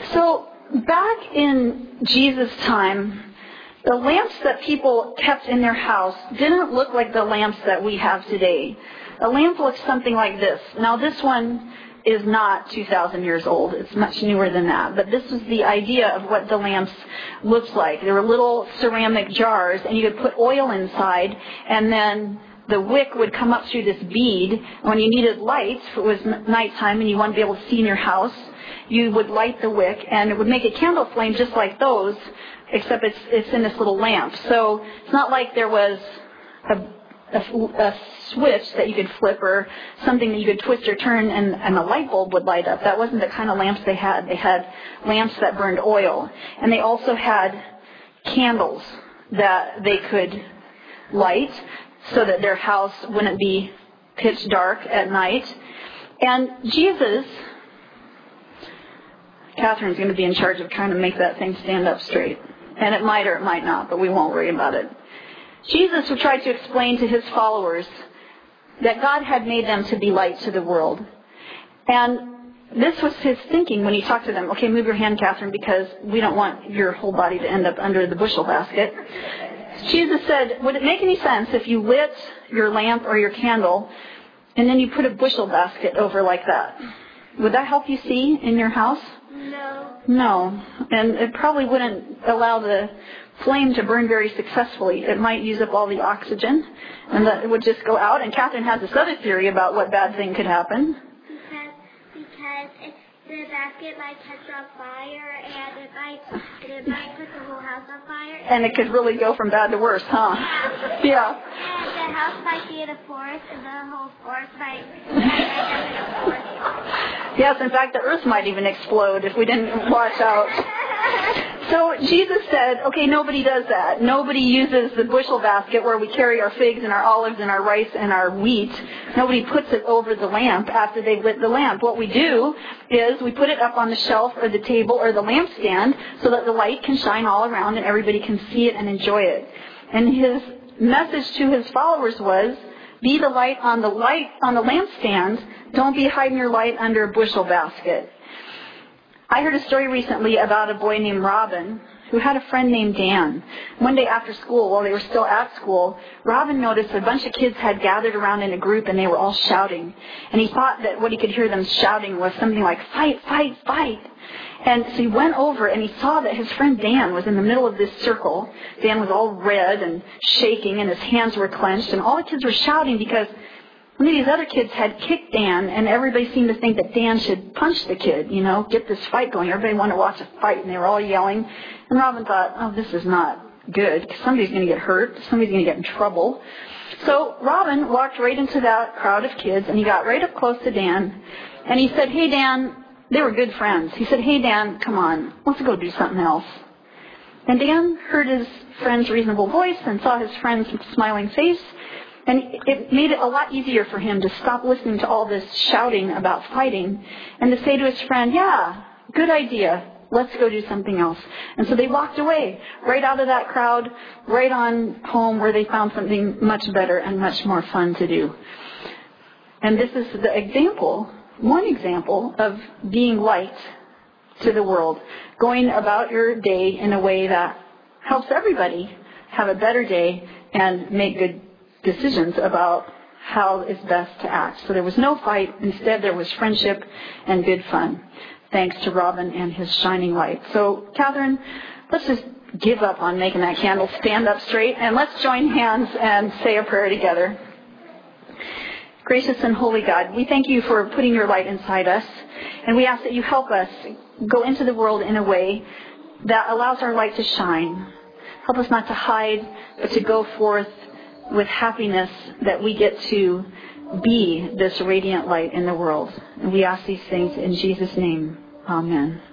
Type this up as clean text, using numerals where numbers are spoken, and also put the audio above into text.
So back in Jesus' time, the lamps that people kept in their house didn't look like the lamps that we have today. A lamp looks something like this. Now this one is not 2,000 years old. It's much newer than that. But this was the idea of what the lamps looked like. There were little ceramic jars, and you could put oil inside, and then the wick would come up through this bead. When you needed light, if it was nighttime and you wanted to be able to see in your house, you would light the wick, and it would make a candle flame just like those, except it's in this little lamp. So it's not like there was a switch that you could flip or something that you could twist or turn and a light bulb would light up. That wasn't the kind of lamps they had. They had lamps that burned oil. And they also had candles that they could light so that their house wouldn't be pitch dark at night. And Jesus, Catherine's going to be in charge of trying to make that thing stand up straight. And it might or it might not, but we won't worry about it. Jesus would try to explain to his followers that God had made them to be light to the world. And this was his thinking when he talked to them. Okay, move your hand, Catherine, because we don't want your whole body to end up under the bushel basket. Jesus said, would it make any sense if you lit your lamp or your candle and then you put a bushel basket over like that? Would that help you see in your house? No. And it probably wouldn't allow the flame to burn very successfully. It might use up all the oxygen, and that it would just go out. And Catherine has this other theory about what bad thing could happen. Because the basket might catch on fire, and it might put the whole house on fire. And it could really go from bad to worse, huh? Yeah. And the house might be in a forest, and the whole forest might end up in a forest. Yes, in fact, the earth might even explode if we didn't watch out. So Jesus said, okay, nobody does that. Nobody uses the bushel basket where we carry our figs and our olives and our rice and our wheat. Nobody puts it over the lamp after they've lit the lamp. What we do is we put it up on the shelf or the table or the lampstand so that the light can shine all around and everybody can see it and enjoy it. And his message to his followers was, be the light on the lampstand. Don't be hiding your light under a bushel basket. I heard a story recently about a boy named Robin who had a friend named Dan. One day after school, while they were still at school, Robin noticed a bunch of kids had gathered around in a group and they were all shouting. And he thought that what he could hear them shouting was something like, fight, fight, fight. And so he went over and he saw that his friend Dan was in the middle of this circle. Dan was all red and shaking and his hands were clenched. And all the kids were shouting because one of these other kids had kicked Dan, and everybody seemed to think that Dan should punch the kid, get this fight going. Everybody wanted to watch a fight, and they were all yelling. And Robin thought, oh, this is not good, because somebody's going to get hurt. Somebody's going to get in trouble. So Robin walked right into that crowd of kids, and he got right up close to Dan. And he said, hey, Dan, they were good friends. He said, hey, Dan, come on, let's go do something else. And Dan heard his friend's reasonable voice and saw his friend's smiling face. And it made it a lot easier for him to stop listening to all this shouting about fighting and to say to his friend, yeah, good idea. Let's go do something else. And so they walked away right out of that crowd, right on home where they found something much better and much more fun to do. And this is the example, one example of being light to the world, going about your day in a way that helps everybody have a better day and make good decisions about how it's best to act. So there was no fight. Instead, there was friendship and good fun, thanks to Robin and his shining light. So, Catherine, let's just give up on making that candle stand up straight, and let's join hands and say a prayer together. Gracious and holy God, we thank you for putting your light inside us, and we ask that you help us go into the world in a way that allows our light to shine. Help us not to hide, but to go forth with happiness that we get to be this radiant light in the world. And we ask these things in Jesus' name. Amen.